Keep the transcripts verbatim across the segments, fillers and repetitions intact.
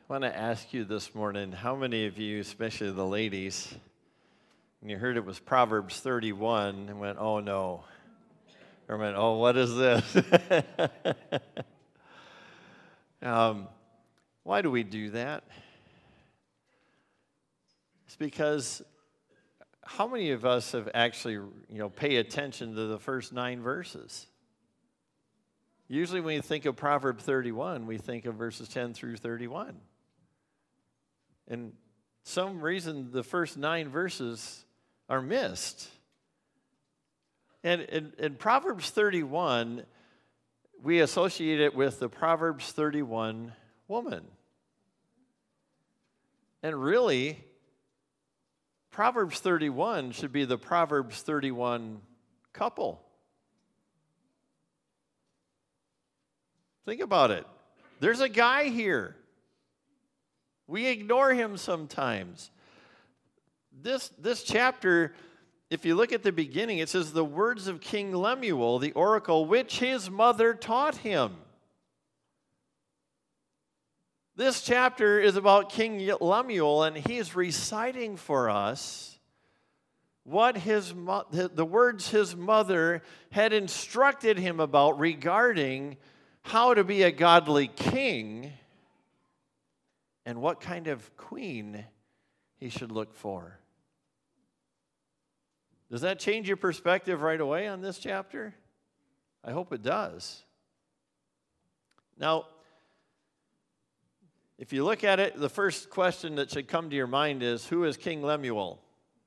want to ask you this morning, how many of you, especially the ladies, when you heard it was Proverbs thirty-one and went, oh no, or went, oh, what is this? um, why do we do that? It's because how many of us have actually, you know, pay attention to the first nine verses? Usually when you think of Proverbs thirty-one, we think of verses ten through thirty-one. And some reason the first nine verses are missed. And in, in Proverbs thirty-one, we associate it with the Proverbs thirty-one woman. And really, Proverbs thirty-one should be the Proverbs thirty-one couple. Think about it. There's a guy here. We ignore him sometimes. This, this chapter, if you look at the beginning, it says, the words of King Lemuel, the oracle, which his mother taught him. This chapter is about King Lemuel, and he is reciting for us what his the words his mother had instructed him about regarding how to be a godly king and what kind of queen he should look for. Does that change your perspective right away on this chapter? I hope it does. Now, if you look at it, the first question that should come to your mind is, who is King Lemuel?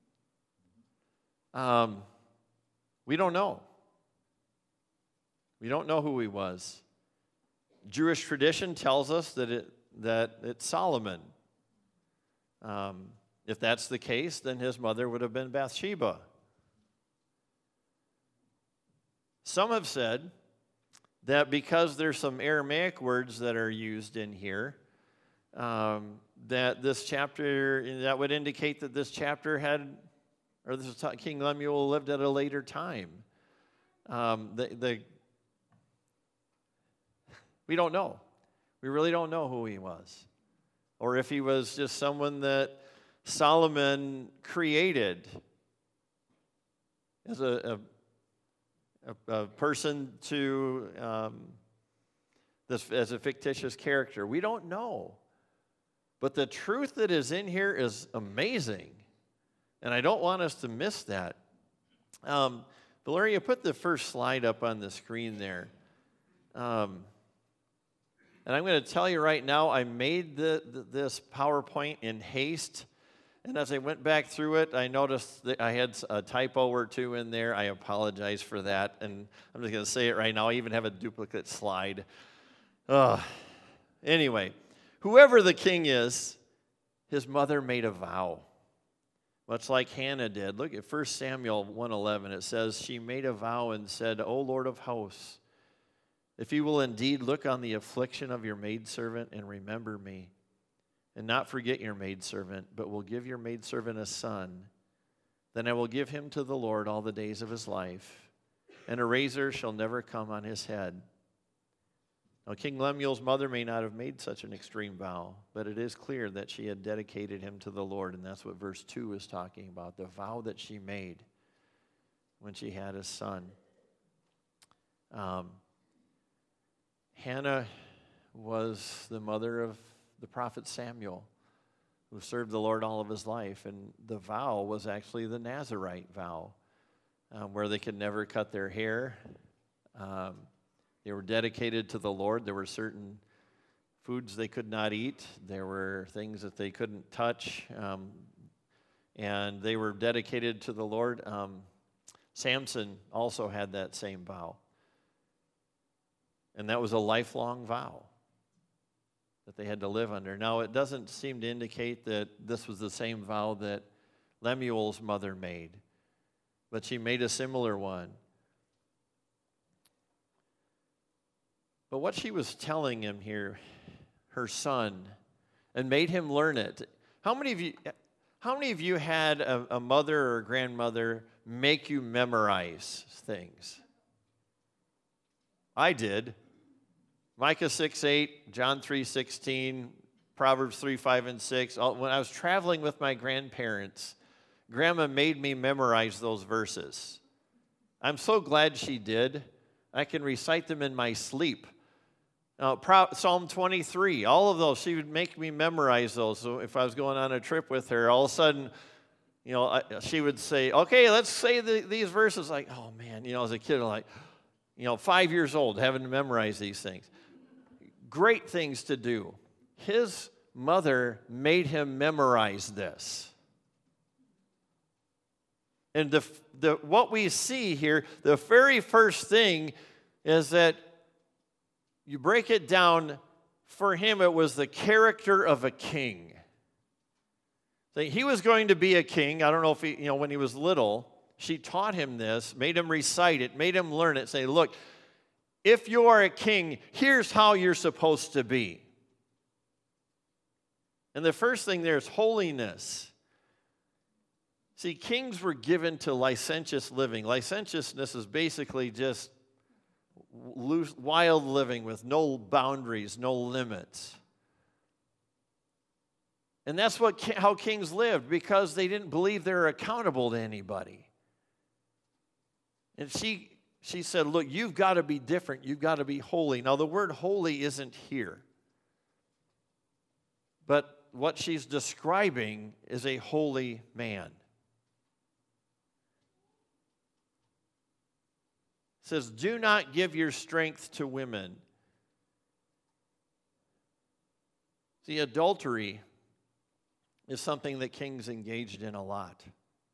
Um, we don't know. We don't know who he was. Jewish tradition tells us that it that it's Solomon. Um, if that's the case, then his mother would have been Bathsheba. Some have said that because there's some Aramaic words that are used in here, um, that this chapter, that would indicate that this chapter had, or this is King Lemuel lived at a later time. Um, the, the We don't know. We really don't know who he was. Or if he was just someone that Solomon created as a, a, a person to, um, this, as a fictitious character. We don't know. But the truth that is in here is amazing. And I don't want us to miss that. Um, Valeria, put the first slide up on the screen there. Um, And I'm going to tell you right now, I made the, the, this PowerPoint in haste. And as I went back through it, I noticed that I had a typo or two in there. I apologize for that. And I'm just going to say it right now. I even have a duplicate slide. Uh, anyway, whoever the king is, his mother made a vow. Much like Hannah did. Look at First Samuel one eleven. It says, she made a vow and said, O Lord of hosts, if you will indeed look on the affliction of your maidservant and remember me, and not forget your maidservant, but will give your maidservant a son, then I will give him to the Lord all the days of his life, and a razor shall never come on his head. Now, King Lemuel's mother may not have made such an extreme vow, but it is clear that she had dedicated him to the Lord, and that's what verse two is talking about, the vow that she made when she had a son. Um, Hannah was the mother of the prophet Samuel, who served the Lord all of his life. And the vow was actually the Nazirite vow, um, where they could never cut their hair. Um, they were dedicated to the Lord. There were certain foods they could not eat. There were things that they couldn't touch. Um, and they were dedicated to the Lord. Um, Samson also had that same vow. And that was a lifelong vow that they had to live under. Now, it doesn't seem to indicate that this was the same vow that Lemuel's mother made, but she made a similar one. But what she was telling him here, her son, and made him learn it. How many of you, how many of you had a, a mother or a grandmother make you memorize things? I did. Micah six eight, John three sixteen, Proverbs three, five, and six. When I was traveling with my grandparents, Grandma made me memorize those verses. I'm so glad she did. I can recite them in my sleep. Uh, Psalm twenty-three, all of those, she would make me memorize those. So if I was going on a trip with her, all of a sudden, you know, I, she would say, okay, let's say the, these verses. Like, oh man, you know, as a kid, I'm like, you know, five years old, having to memorize these things. Great things to do. His mother made him memorize this. And the, the, what we see here, the very first thing is that you break it down, for him it was the character of a king. So he was going to be a king. I don't know if he, you know, when he was little, she taught him this, made him recite it, made him learn it, say, look, if you are a king, here's how you're supposed to be. And the first thing there is holiness. See, kings were given to licentious living. Licentiousness is basically just loose, wild living with no boundaries, no limits. And that's what how kings lived, because they didn't believe they were accountable to anybody. And she, she said, look, you've got to be different. You've got to be holy. Now, the word holy isn't here. But what she's describing is a holy man. It says, do not give your strength to women. See, adultery is something that kings engaged in a lot.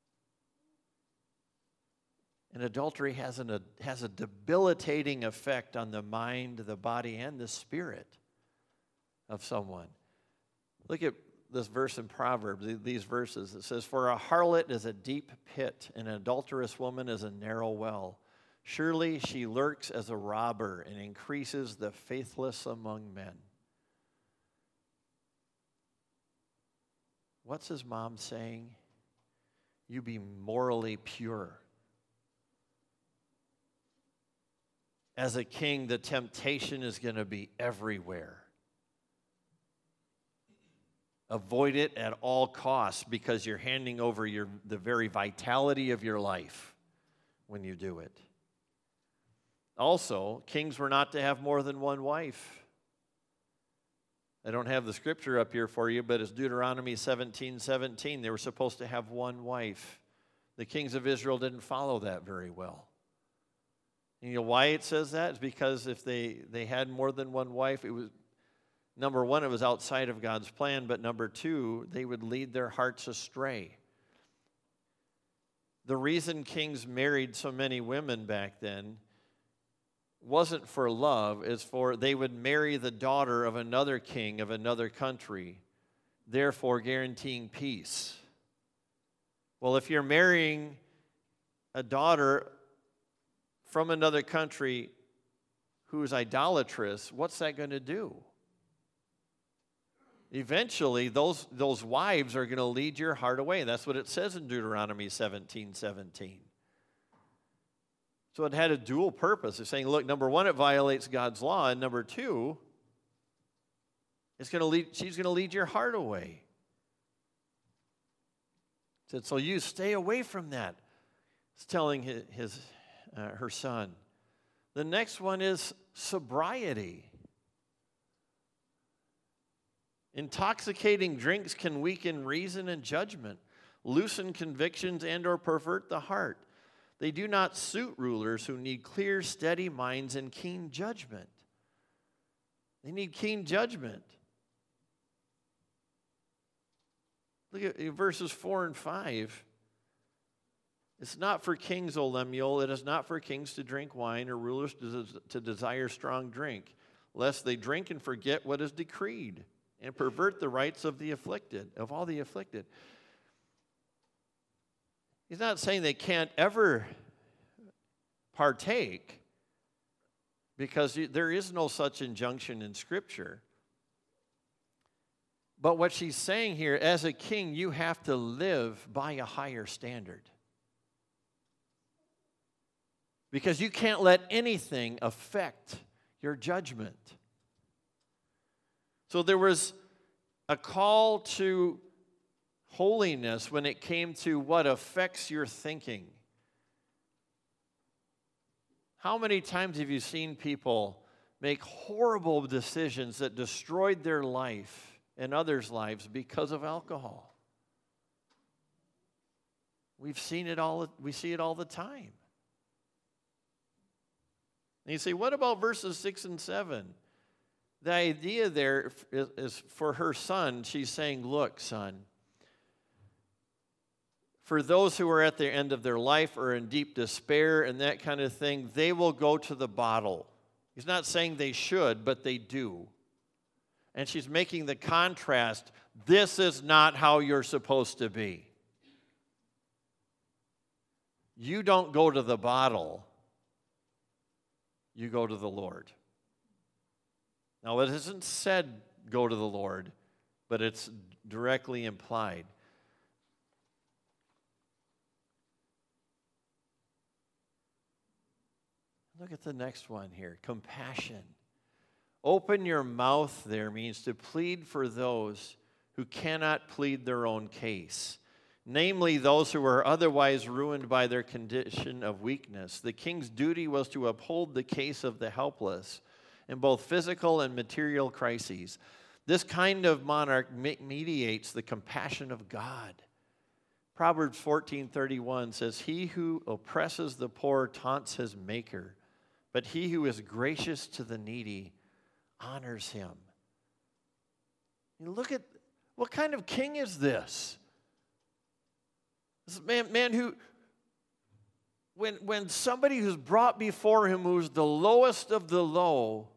And adultery has, an, a, has a debilitating effect on the mind, the body, and the spirit of someone. Look at this verse in Proverbs, these verses. It says, for a harlot is a deep pit, and an adulterous woman is a narrow well. Surely she lurks as a robber and increases the faithless among men. What's his mom saying? You be morally pure. As a king, the temptation is going to be everywhere. Avoid it at all costs, because you're handing over your, the very vitality of your life when you do it. Also, kings were not to have more than one wife. I don't have the scripture up here for you, but it's Deuteronomy seventeen seventeen. They were supposed to have one wife. The kings of Israel didn't follow that very well. And you know why it says that? It's because if they, they had more than one wife, it was, number one, it was outside of God's plan, but number two, they would lead their hearts astray. The reason kings married so many women back then wasn't for love, it's for they would marry the daughter of another king of another country, therefore guaranteeing peace. Well, if you're marrying a daughter from another country who is idolatrous, what's that going to do? Eventually, those, those wives are going to lead your heart away. That's what it says in Deuteronomy seventeen seventeen. So it had a dual purpose. It's saying, look, number one, it violates God's law, and number two, it's going to lead, she's going to lead your heart away. It said, so you stay away from that. It's telling his, his uh, her son. The next one is sobriety. Intoxicating drinks can weaken reason and judgment, loosen convictions, and or pervert the heart. They do not suit rulers who need clear, steady minds and keen judgment. They need keen judgment. Look at verses four and five. It's not for kings, O Lemuel. It is not for kings to drink wine, or rulers to, to desire strong drink, lest they drink and forget what is decreed, and pervert the rights of the afflicted, of all the afflicted. He's not saying they can't ever partake, because there is no such injunction in Scripture. But what she's saying here, as a king, you have to live by a higher standard. Because you can't let anything affect your judgment. So there was a call to holiness when it came to what affects your thinking. How many times have you seen people make horrible decisions that destroyed their life and others' lives because of alcohol? We've seen it all, we see it all the time. And you say, what about verses six and seven? The idea there is, is for her son, she's saying, look, son, for those who are at the end of their life or in deep despair and that kind of thing, they will go to the bottle. He's not saying they should, but they do. And she's making the contrast. This is not how you're supposed to be. You don't go to the bottle. You go to the Lord. Now, it isn't said go to the Lord, but it's directly implied. Look at the next one here, compassion. Open your mouth there means to plead for those who cannot plead their own case, namely those who are otherwise ruined by their condition of weakness. The king's duty was to uphold the case of the helpless in both physical and material crises. This kind of monarch mediates the compassion of God. Proverbs fourteen thirty-one says, he who oppresses the poor taunts his maker, but he who is gracious to the needy honors him. You look at, what kind of king is this? This man, man who, when, when somebody who's brought before him who's the lowest of the low,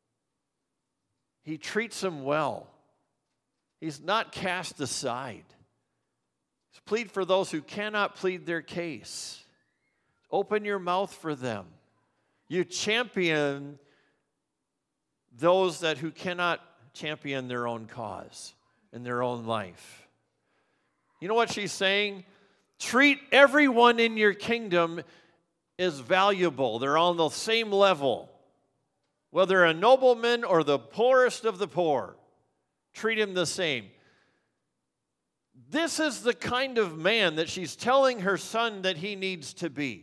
he treats them well. He's not cast aside. He's plead for those who cannot plead their case. Open your mouth for them. You champion those that who cannot champion their own cause in their own life. You know what she's saying? Treat everyone in your kingdom as valuable. They're on the same level. Whether a nobleman or the poorest of the poor, treat him the same. This is the kind of man that she's telling her son that he needs to be.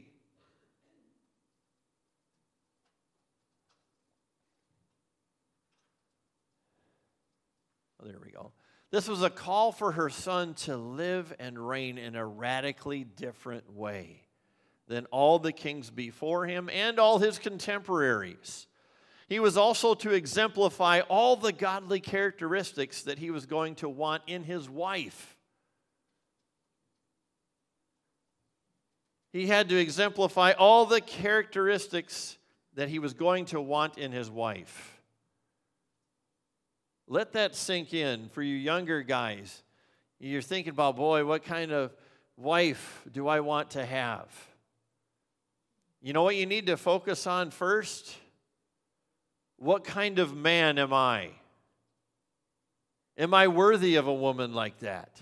There we go. This was a call for her son to live and reign in a radically different way than all the kings before him and all his contemporaries. He was also to exemplify all the godly characteristics that he was going to want in his wife. He had to exemplify all the characteristics that he was going to want in his wife. Let that sink in for you younger guys. You're thinking about, boy, what kind of wife do I want to have? You know what you need to focus on first? What kind of man am I? Am I worthy of a woman like that?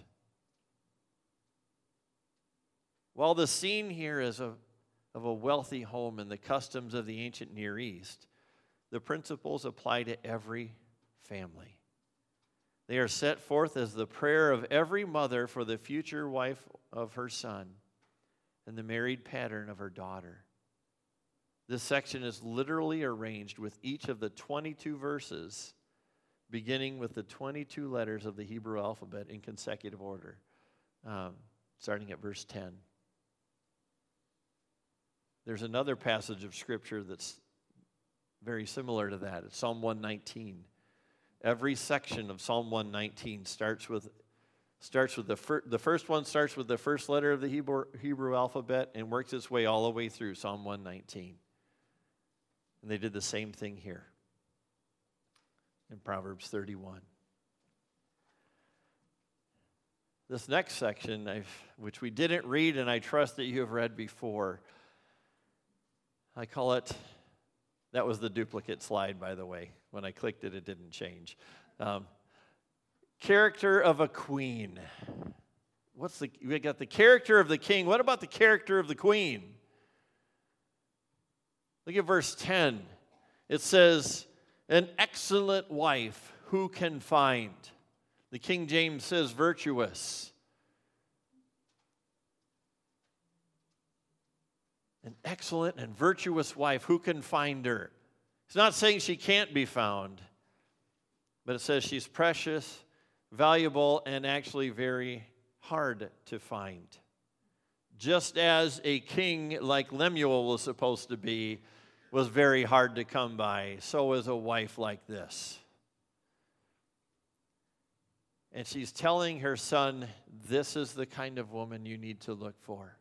While the scene here is a, of a wealthy home and the customs of the ancient Near East, the principles apply to every family. They are set forth as the prayer of every mother for the future wife of her son and the married pattern of her daughter. This section is literally arranged with each of the twenty-two verses, beginning with the twenty-two letters of the Hebrew alphabet in consecutive order, um, starting at verse ten. There's another passage of Scripture that's very similar to that. It's Psalm one nineteen. Every section of Psalm one nineteen starts with starts with the first the first one starts with the first letter of the Hebrew, Hebrew alphabet and works its way all the way through Psalm one nineteen. And they did the same thing here in Proverbs thirty-one. This next section, I've, which we didn't read and I trust that you have read before, I call it, that was the duplicate slide, by the way. When I clicked it, it didn't change. Um, character of a queen. What's the, we got the character of the king. What about the character of the queen? Look at verse ten. It says, an excellent wife who can find? The King James says virtuous. An excellent and virtuous wife. Who can find her? It's not saying she can't be found, but it says she's precious, valuable, and actually very hard to find. Just as a king like Lemuel was supposed to be, was very hard to come by, so is a wife like this. And she's telling her son, this is the kind of woman you need to look for.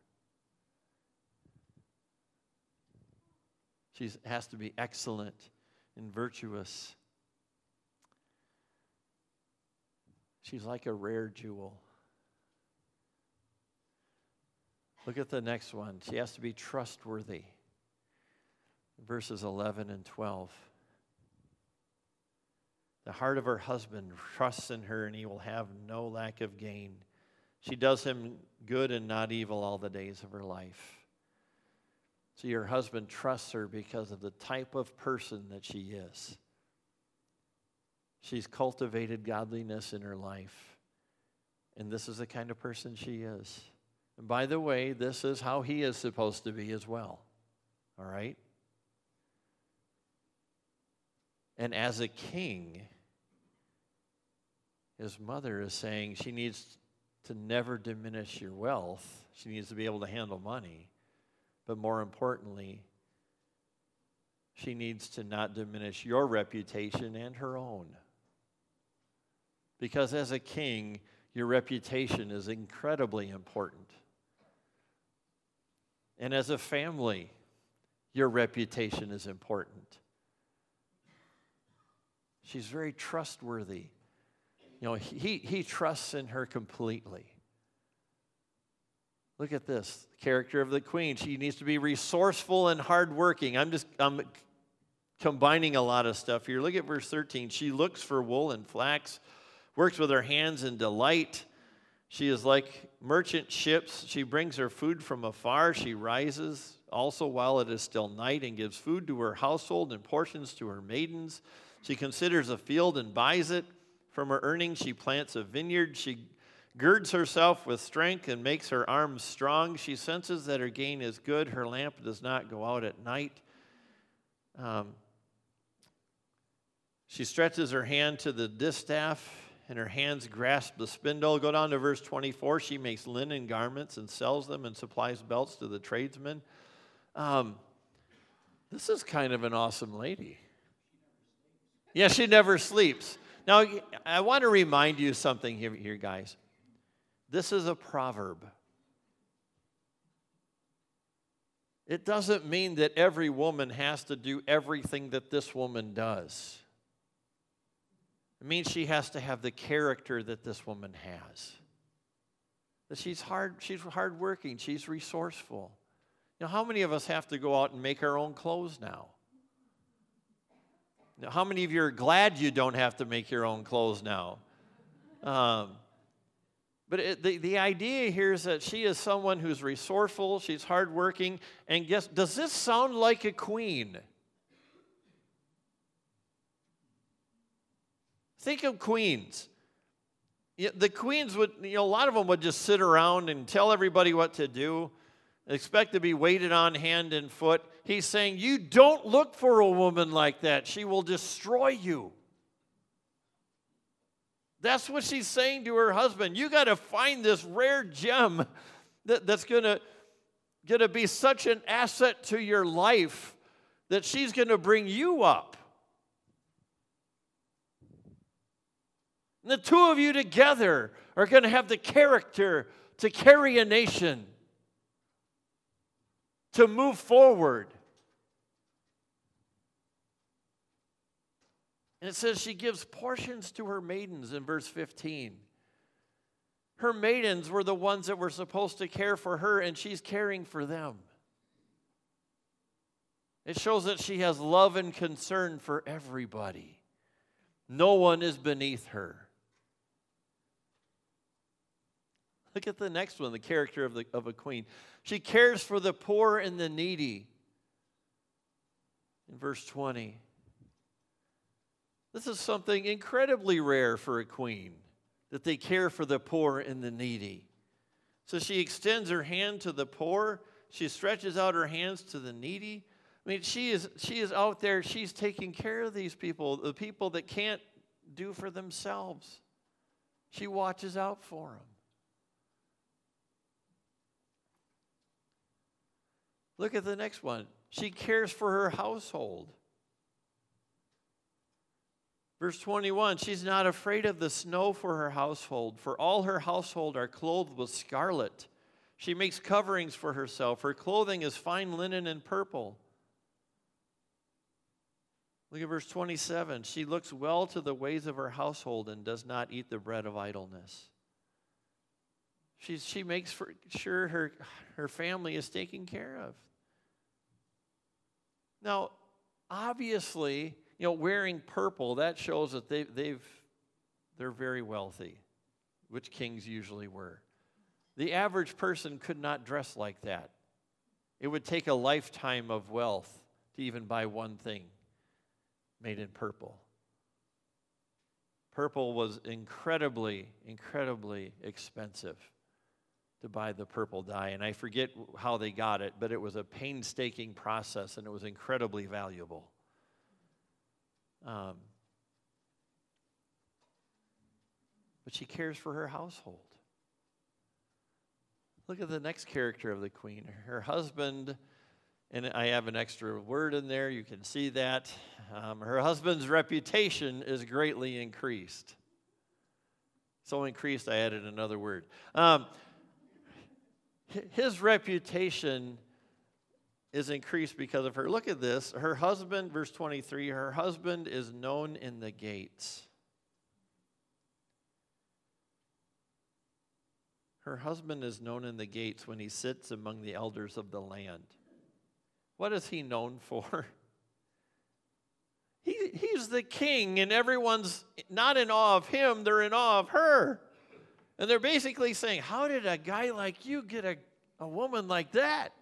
She has to be excellent and virtuous. She's like a rare jewel. Look at the next one. She has to be trustworthy. Verses eleven and twelve. The heart of her husband trusts in her, and he will have no lack of gain. She does him good and not evil all the days of her life. So your husband trusts her because of the type of person that she is. She's cultivated godliness in her life, and this is the kind of person she is. And by the way, this is how he is supposed to be as well. All right? And as a king, his mother is saying she needs to never diminish your wealth. She needs to be able to handle money. But more importantly, she needs to not diminish your reputation and her own. Because as a king, your reputation is incredibly important. And as a family, your reputation is important. She's very trustworthy. You know, he, he trusts in her completely. Look at this, the character of the queen. She needs to be resourceful and hardworking. I'm just I'm combining a lot of stuff here. Look at verse thirteen. She looks for wool and flax, works with her hands in delight. She is like merchant ships. She brings her food from afar. She rises also while it is still night and gives food to her household and portions to her maidens. She considers a field and buys it. From her earnings she plants a vineyard. She girds herself with strength and makes her arms strong. She senses that her gain is good. Her lamp does not go out at night. Um, she stretches her hand to the distaff, and her hands grasp the spindle. Go down to verse twenty-four. She makes linen garments and sells them and supplies belts to the tradesmen. Um, this is kind of an awesome lady. Yeah, she never sleeps. Now, I want to remind you something here, here, guys. This is a proverb. It doesn't mean that every woman has to do everything that this woman does. It means she has to have the character that this woman has. That she's hard, she's hardworking, she's resourceful. You know, how many of us have to go out and make our own clothes now? Now, how many of you are glad you don't have to make your own clothes now? Um, but it, the, the idea here is that she is someone who's resourceful, she's hardworking, and guess, does this sound like a queen? Think of queens. The queens would, you know, a lot of them would just sit around and tell everybody what to do, expect to be waited on hand and foot. He's saying, you don't look for a woman like that. She will destroy you. That's what she's saying to her husband. You got to find this rare gem that, that's going to going to be such an asset to your life that she's going to bring you up. And the two of you together are going to have the character to carry a nation, to move forward. And it says she gives portions to her maidens in verse fifteen. Her maidens were the ones that were supposed to care for her, and she's caring for them. It shows that she has love and concern for everybody. No one is beneath her. Look at the next one, the character of, the, of a queen. She cares for the poor and the needy. In verse twenty. This is something incredibly rare for a queen, that they care for the poor and the needy. So she extends her hand to the poor. She stretches out her hands to the needy. I mean, she is, she is out there. She's taking care of these people, the people that can't do for themselves. She watches out for them. Look at the next one. She cares for her household. Verse twenty-one, she's not afraid of the snow for her household, for all her household are clothed with scarlet. She makes coverings for herself. Her clothing is fine linen and purple. Look at verse twenty-seven. She looks well to the ways of her household and does not eat the bread of idleness. She, she makes for, sure her, her family is taken care of. Now, obviously, you know, wearing purple, that shows that they, they've, they're very wealthy, which kings usually were. The average person could not dress like that. It would take a lifetime of wealth to even buy one thing made in purple. Purple was incredibly, incredibly expensive to buy the purple dye. And I forget how they got it, but it was a painstaking process, and it was incredibly valuable. Um, but she cares for her household. Look at the next character of the queen. Her husband, and I have an extra word in there, you can see that. Um, her husband's reputation is greatly increased. So increased, I added another word. Um, his reputation is increased because of her. Look at this. Her husband, verse twenty-three, her husband is known in the gates. Her husband is known in the gates when he sits among the elders of the land. What is he known for? He, he's the king, and everyone's not in awe of him, they're in awe of her. And they're basically saying, how did a guy like you get a, a woman like that?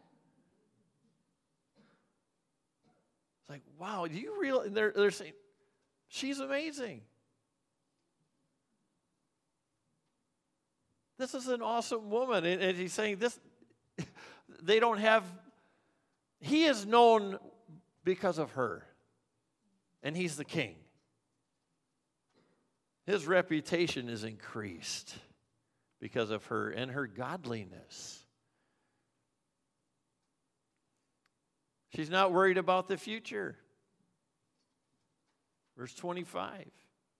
It's like, wow, do you realize? They're, they're saying, she's amazing. This is an awesome woman. And, and he's saying this, they don't have, he is known because of her. And he's the king. His reputation is increased because of her and her godliness. She's not worried about the future. Verse twenty-five.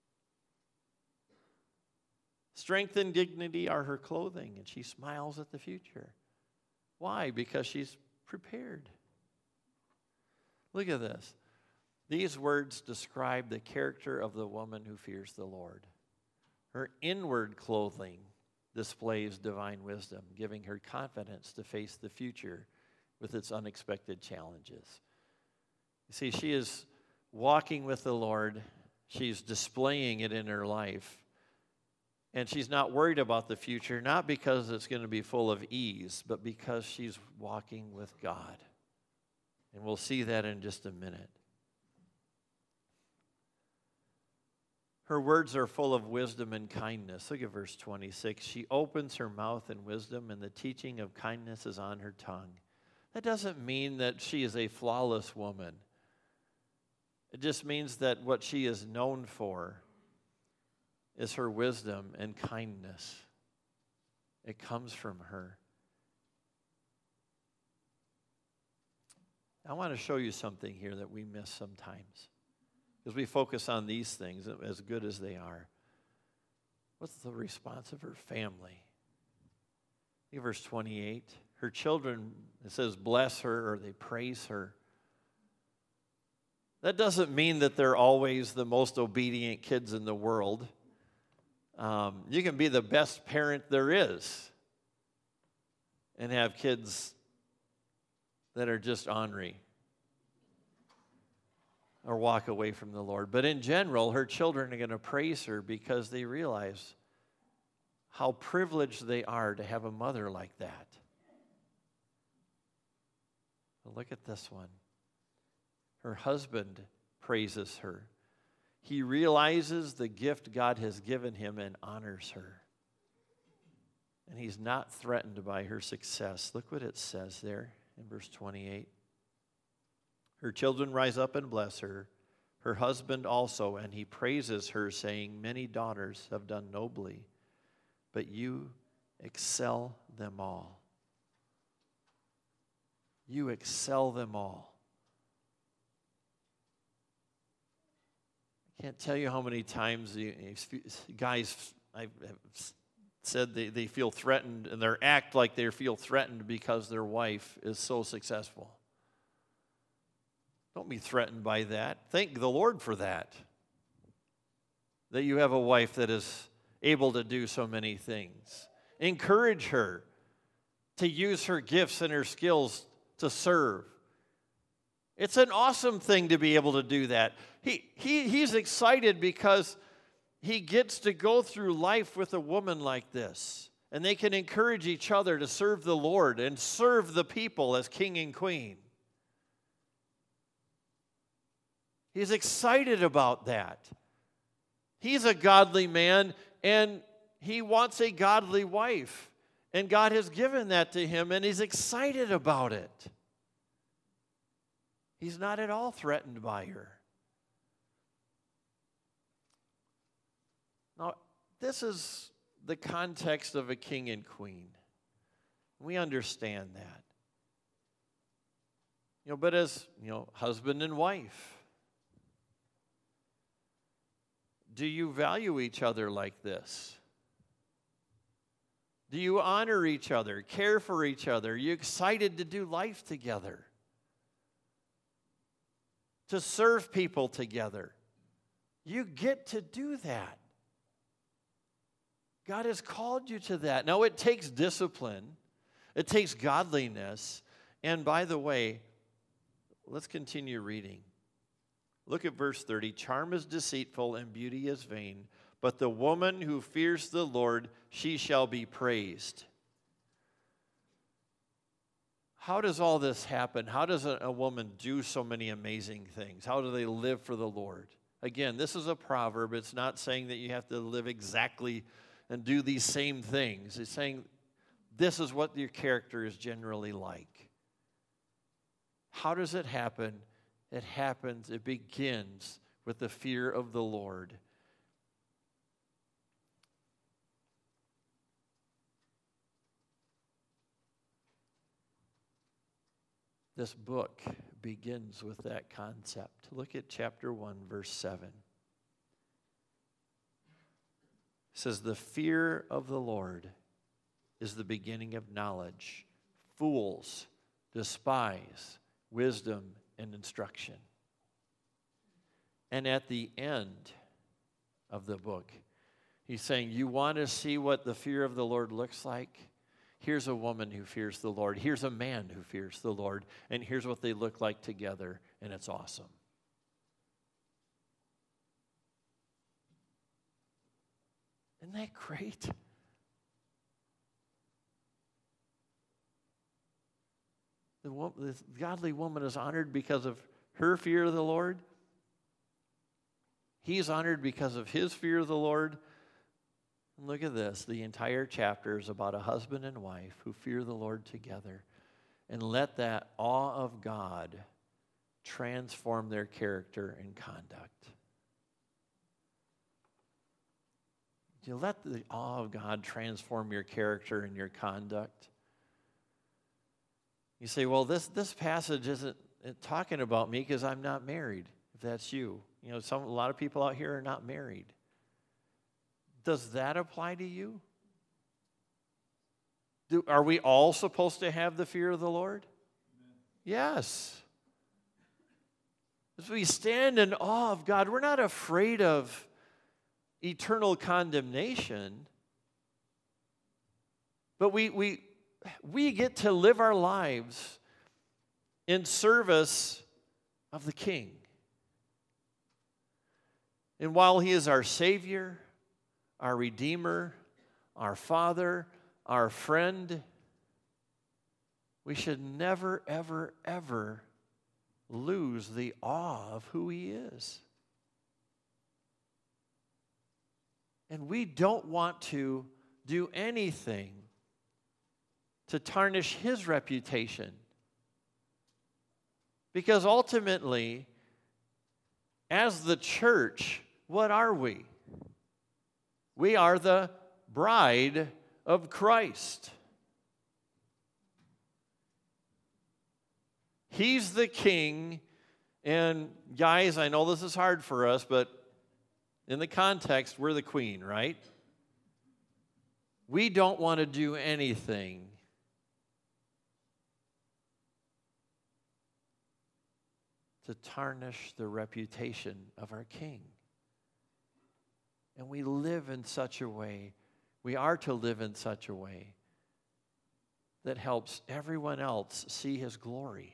Strength and dignity are her clothing, and she smiles at the future. Why? Because she's prepared. Look at this. These words describe the character of the woman who fears the Lord. Her inward clothing displays divine wisdom, giving her confidence to face the future with its unexpected challenges. You see, she is walking with the Lord. She's displaying it in her life. And she's not worried about the future, not because it's going to be full of ease, but because she's walking with God. And we'll see that in just a minute. Her words are full of wisdom and kindness. Look at verse twenty-six. She opens her mouth in wisdom, and the teaching of kindness is on her tongue. That doesn't mean that she is a flawless woman. It just means that what she is known for is her wisdom and kindness. It comes from her. I want to show you something here that we miss sometimes, because we focus on these things as good as they are. What's the response of her family? Look at verse twenty-eight. Her children, it says, bless her, or they praise her. That doesn't mean that they're always the most obedient kids in the world. Um, you can be the best parent there is and have kids that are just ornery or walk away from the Lord. But in general, her children are going to praise her because they realize how privileged they are to have a mother like that. But look at this one. Her husband praises her. he realizes the gift God has given him and honors her. And he's not threatened by her success. Look what it says there in verse twenty-eight. Her children rise up and bless her, her husband also, and he praises her, saying, many daughters have done nobly, but you excel them all. You excel them all. I can't tell you how many times the guys I've said they, they feel threatened, and they act like they feel threatened because their wife is so successful. Don't be threatened by that. Thank the Lord for that. That you have a wife that is able to do so many things. Encourage her to use her gifts and her skills to serve. It's an awesome thing to be able to do that. He, he, he's excited because he gets to go through life with a woman like this. And they can encourage each other to serve the Lord and serve the people as king and queen. He's excited about that. He's a godly man, and he wants a godly wife. And God has given that to him, and he's excited about it. He's not at all threatened by her. Now, this is the context of a king and queen. We understand that. You know, but as, you know, husband and wife, do you value each other like this? Do you honor each other, care for each other? Are you excited to do life together? To serve people together? You get to do that. God has called you to that. Now, it takes discipline. It takes godliness. And by the way, let's continue reading. Look at verse thirty. Charm is deceitful and beauty is vain, but the woman who fears the Lord, she shall be praised. How does all this happen? How does a, a woman do so many amazing things? How do they live for the Lord? Again, this is a proverb. It's not saying that you have to live exactly and do these same things. It's saying this is what your character is generally like. How does it happen? It happens, it begins with the fear of the Lord. This book begins with that concept. Look at chapter one, verse seven. It says, the fear of the Lord is the beginning of knowledge. Fools despise wisdom and instruction. And at the end of the book, he's saying, you want to see what the fear of the Lord looks like? Here's a woman who fears the Lord. Here's a man who fears the Lord. And here's what they look like together, and it's awesome. Isn't that great? The, wo- the godly woman is honored because of her fear of the Lord. He's honored because of his fear of the Lord. And look at this. The entire chapter is about a husband and wife who fear the Lord together. And let that awe of God transform their character and conduct. You let the awe of God transform your character and your conduct. You say, well, this, this passage isn't talking about me because I'm not married, if that's you. You know, some, a lot of people out here are not married. Does that apply to you? Do, are we all supposed to have the fear of the Lord? Amen. Yes. As we stand in awe of God, we're not afraid of eternal condemnation, but we, we, we get to live our lives in service of the King. And while he is our Savior, our Redeemer, our Father, our friend, we should never, ever, ever lose the awe of who he is. And we don't want to do anything to tarnish his reputation. Because ultimately, as the church, what are we? We are the bride of Christ. He's the king. And guys, I know this is hard for us, but in the context, we're the queen, right? We don't want to do anything to tarnish the reputation of our king. And we live in such a way, we are to live in such a way that helps everyone else see his glory.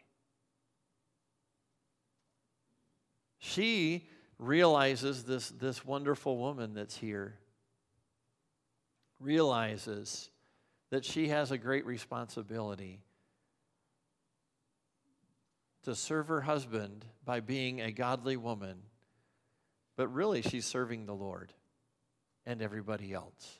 She realizes, this, this wonderful woman that's here, realizes that she has a great responsibility to serve her husband by being a godly woman, but really she's serving the Lord and everybody else.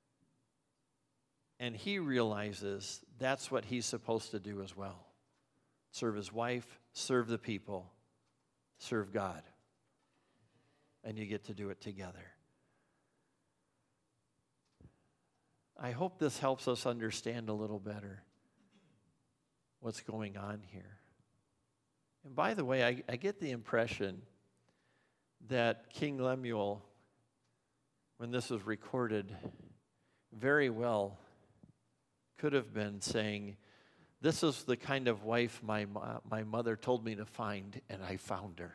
And he realizes that's what he's supposed to do as well. Serve his wife, serve the people, serve God. And you get to do it together. I hope this helps us understand a little better what's going on here. And by the way, I, I get the impression that King Lemuel, when this was recorded, very well could have been saying, this is the kind of wife my, my mother told me to find, and I found her.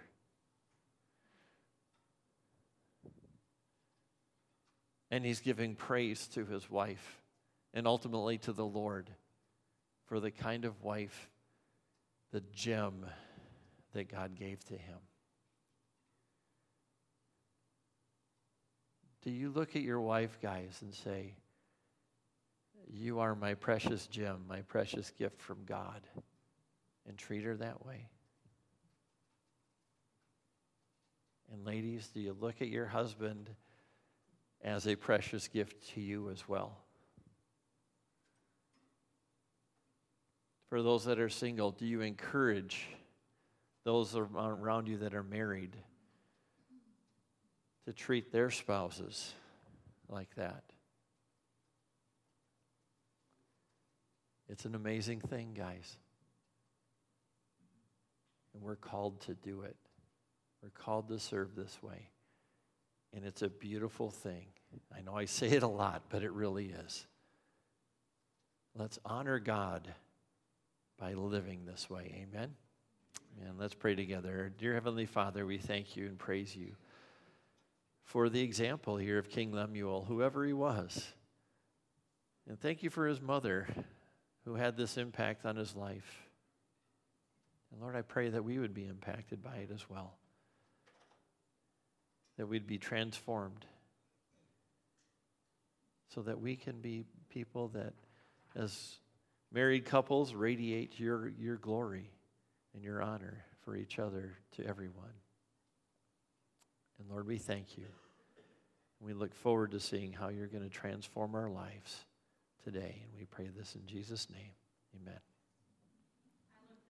And he's giving praise to his wife and ultimately to the Lord for the kind of wife, the gem that God gave to him. Do you look at your wife, guys, and say, you are my precious gem, my precious gift from God, and treat her that way? And ladies, do you look at your husband as a precious gift to you as well? For those that are single, do you encourage those around you that are married to treat their spouses like that? It's an amazing thing, guys. And we're called to do it. We're called to serve this way. And it's a beautiful thing. I know I say it a lot, but it really is. Let's honor God by living this way. Amen? And let's pray together. Dear Heavenly Father, we thank you and praise you for the example here of King Lemuel, whoever he was. And thank you for his mother who had this impact on his life. And Lord, I pray that we would be impacted by it as well. That we'd be transformed so that we can be people that, as married couples, radiate your, your glory and your honor for each other to everyone. And Lord, we thank you. We look forward to seeing how you're going to transform our lives today. And we pray this in Jesus' name. Amen.